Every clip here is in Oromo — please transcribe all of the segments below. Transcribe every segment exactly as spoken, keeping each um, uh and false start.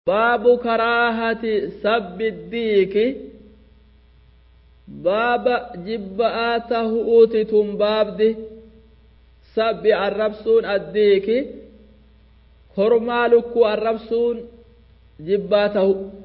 باب كراهة سب الديك باب جبآته أوتتم باب دي سب الربسون الديك خرمالك الربسون جباته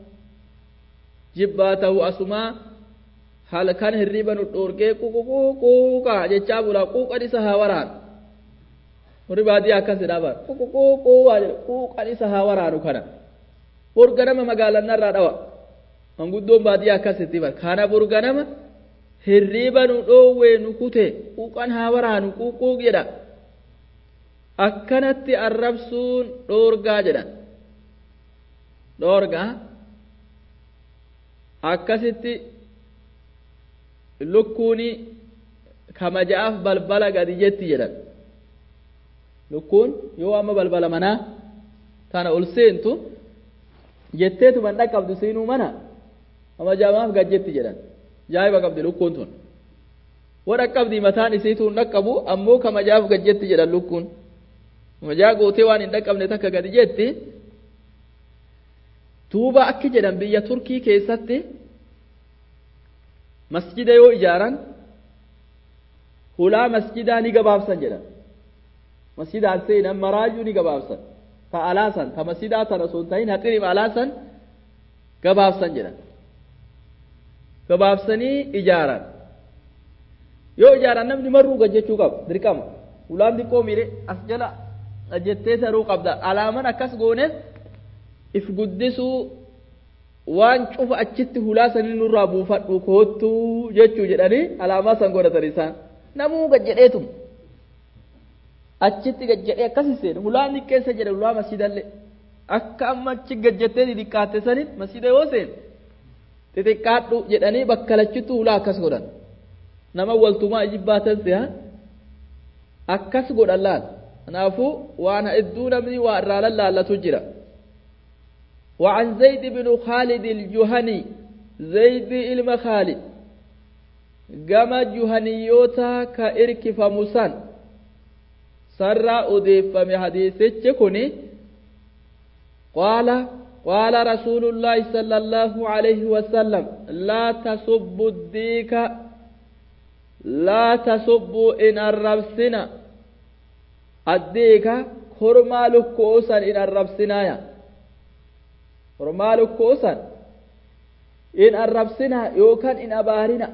جباته أسما هل كان هربا نتوركي كوكوكوكا جتشابو لا كوكا دي سهاوران وربا دي أكاسي دابا كوكوكوكا دي سهاوران كنا burganama magaalanarraa dhawa manguddoon baadiyyaa akkasitti bar kana burganama hirriba nu dhoowwee nu kute quuqan haa waraanu quuquuq jedha akkanatti arrabsuun dhoorgaa jedhan dhoorgaa akkasitti lukkuuni kamaja'aaf balbala gadi jetti jedhan lukkuun yoo amma balbala manaa tana ol seentu jetteetu man dhaqqabdu siinuu mana ama jaamaaf gajjetti jedhan jaayiba qabdi lukkuun tun wada qabdi mataan isiitu hin dhaqqabu ammoo kama jaaf gajjetti jedhan lukkuun majaa gootee waan hin dhaqqabne takka gadi jetti tuuba akki jedhan biyya turkii keessatti masjida yoo ijaaran hulaa masjidaa ni gabaabsan jedhan masjidaan seenan maraajuu ni gabaabsan ta alaasan ta masjidaa tana sun ta'in haqirim alaasan gabaabsan jedhan gabaabsanii ijaaran yoo ijaaran namni marruu gajjechuu qaba dirqama ulaan xiqqoo miire as jala jettee taruu qabda alaaman akkas gooneef if guddisuu waan cufa achitti hulaa sanii nurraa buufadhu koottuu jechuu jedhanii alaamaa san godhatan isaan namuu gajjedheetum achitti gajjedhee akkasi seenu hulaan keessa jedhe hulaa masjidallee akka amma achi gajjettee xixiqqaatte sanin masjida yoo seenu xixiqqaadhu jedhanii bakka lachittu hulaa akkas godhan nama waltumaa ijibbaatan seha akkas godhan laal kanaafuu waan hedduu namni waa irraa lallaallatu jira وعن زيد بن خالد الجهني زيد إلما خالد قام جهنيوتا كإرك فمسان سرى أضيف من حديث كوني قال قال رسول الله صلى الله عليه وسلم لا تسبوا الديك لا تسبوا إن الربسنا الديك خرما لكوسا إن الربسنا يا خرما لكوسا إن الربسنا يوكان إن أبارنا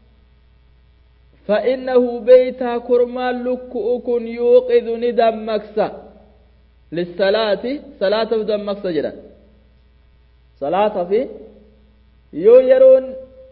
فإنه بيتا كرمال لكؤكن يوقظ ندم مكسا للصلاة صلاة في دم مكسا جدا صلاة في يو يرون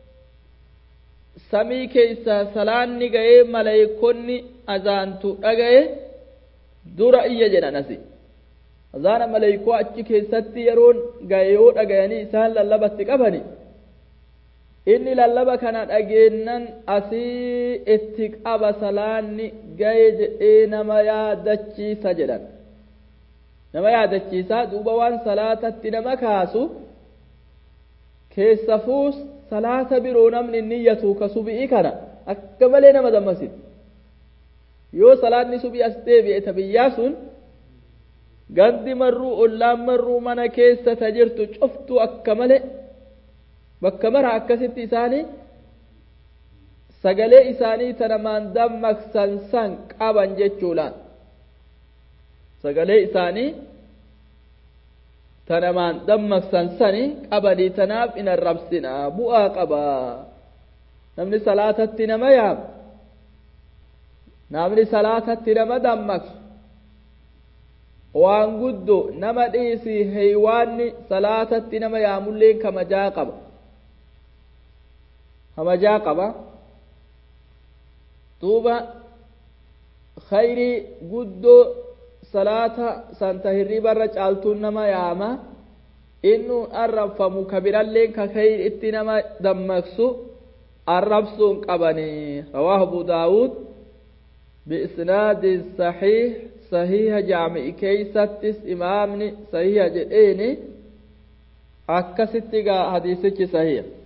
سمي كيسا صلاة نغاية ملايكوني أزانتو أغاية دورا إيا جدا نسي أزانا ملايكو أچي كيساتي يرون غايو أغاياني إسان للبت قبني inni lallaba kana dhageennan asii itti qaba salaanni gaye jedhee nama yaadachiisa jedhan nama yaadachiisa duuba waan salaatatti nama kaasu keessafuus salaata biroo namni niyyatu ka subi'ii kana akka malee nama dammasin yoo salaanni subii as deebi'e ta biyyaa sun gandi marruu ollaan marruu mana keessa ta jirtu cuftu akka malee bakka mara akkasitti isaanii sagalee isaanii tanamaan dammaqsan san qaban jechuudha sagalee isaanii tanamaan dammaqsan sani qabanii tanaaf in arrabsina bu'aa qaba namni salaatatti nama yaam namni salaatatti nama dammaqsu waan guddoo nama dhiisi haywaanni salaatatti nama yaamullee kamajaa qaba hamajaa qaba duuba khayrii guddoo salaata santa hirribarra caaltuun nama yaama innu arrabfamu kabiralleen ka khayri itti nama dammaqsu arrabsuun qabanii rawaahu abu daawud biisnaadin saxiih sahiha jaami'i keeysattis imaamni sahiha jedheeni akkasitti gaa hadiisichi sahiha